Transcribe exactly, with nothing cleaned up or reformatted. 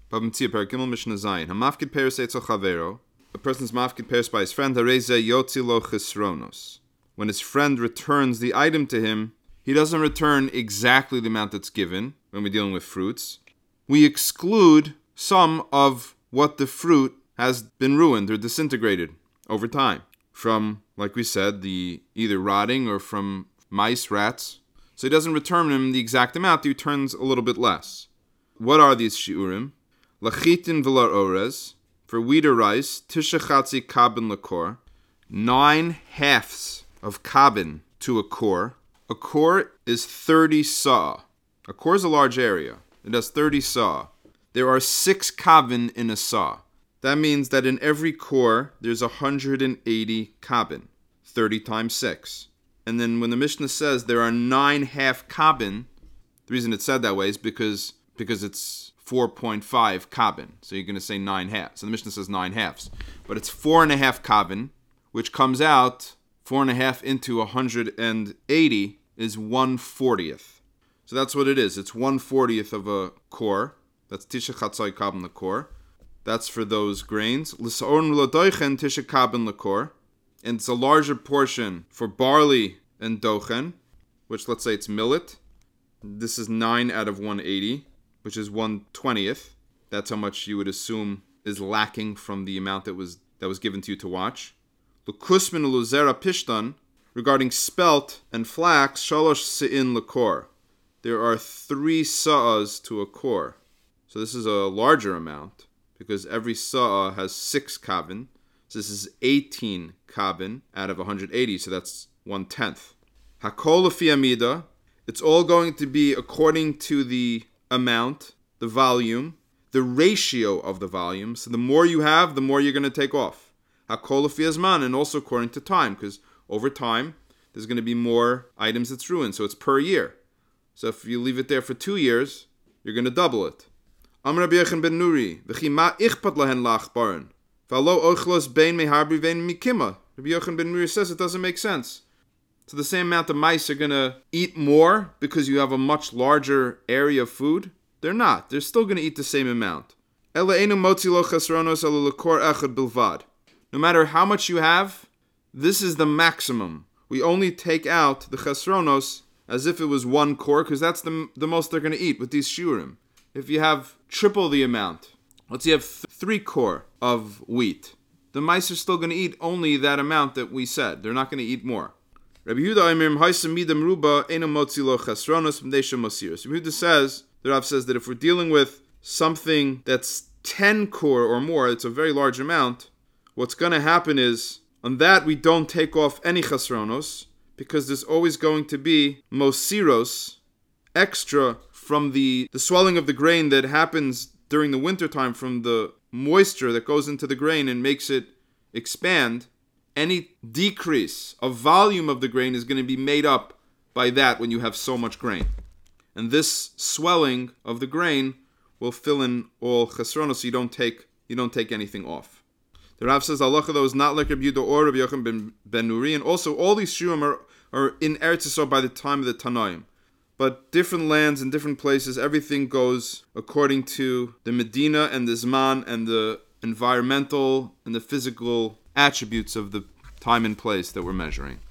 Bab Mitzia Perek Gimel Mishnah Zayin. Hamafkid peres etzel chavero. A person's mafkid peres by his friend. Hareze yotzi lo chisronos. When his friend returns the item to him, he doesn't return exactly the amount that's given when we're dealing with fruits. We exclude some of what the fruit has been ruined or disintegrated over time. From, like we said, the either rotting or from mice, rats. So he doesn't return him the exact amount, he returns a little bit less. What are these shiurim? Lachitin v'lar orez. For wheat or rice, tisha chatzi kabin lakor. Nine halves of kabin to a kor. A kor is thirty saw. A kor is a large area. It has thirty saw. There are six kabin in a saw. That means that in every kor, there's one hundred eighty kabin. thirty times six. And then when the Mishnah says there are nine half kabin, the reason it's said that way is because, because it's four point five kabin. So you're going to say nine halves. So the Mishnah says nine halves. But it's four and a half kabin, which comes out, four and a half into one hundred eighty is one fortieth. So that's what it is. It's one fortieth of a kor. That's tisha chatzai kabin lakor. That's for those grains. L'sa'orn l'doichen tisha kabin lakor. And it's a larger portion for barley and dochen, which let's say it's millet. This is nine out of one eighty, which is one twentieth. That's how much you would assume is lacking from the amount that was that was given to you to watch. L'kusmin l'uzera pishtan, regarding spelt and flax, shalosh se'in l'kor. There are three sa'as to a kor. So this is a larger amount, because every sa'a has six kabin. So this is eighteen kabin out of one hundred eighty, so that's one-tenth. Hakol lefi amida, it's all going to be according to the amount, the volume, the ratio of the volume. So the more you have, the more you're going to take off. Hakol lefi azman, and also according to time, because over time, there's going to be more items that's ruined, so it's per year. So if you leave it there for two years, you're going to double it. Amar Rabbi Yochanan ben Nuri, v'chi ma ichpat lahen lachbaran. V'alo ochlos bein meharbi vein mikima. Rabbi Yochanan ben Nuri says it doesn't make sense. So the same amount of mice are going to eat more because you have a much larger area of food? They're not. They're still going to eat the same amount. Ela einu motzi lo chesronos ala lekor echad bilvad. No matter how much you have, this is the maximum. We only take out the chesronos as if it was one kor, because that's the, the most they're going to eat with these shiurim. If you have triple the amount, let's say you have th- three kor of wheat, the mice are still going to eat only that amount that we said. They're not going to eat more. Rabbi Yehuda Omer, Haisa midam ruba eno motzi lo chesronos m'deisha mosiros. Rabbi Yehuda says, the Rav says that if we're dealing with something that's ten kor or more, it's a very large amount, what's going to happen is, on that we don't take off any chesronos, because there's always going to be mosiros, extra from the, the swelling of the grain that happens during the wintertime from the moisture that goes into the grain and makes it expand. Any decrease of volume of the grain is going to be made up by that when you have so much grain. And this swelling of the grain will fill in all chesronos, so you don't take you don't take anything off. The Rav says halacha though is not like Rabbi Yehuda or Rabbi Yochanan ben, ben Nuri, and also all these shurim are, are in Eretz Yisrael by the time of the Tanaim. But different lands and different places, everything goes according to the Medina and the Zman and the environmental and the physical attributes of the time and place that we're measuring.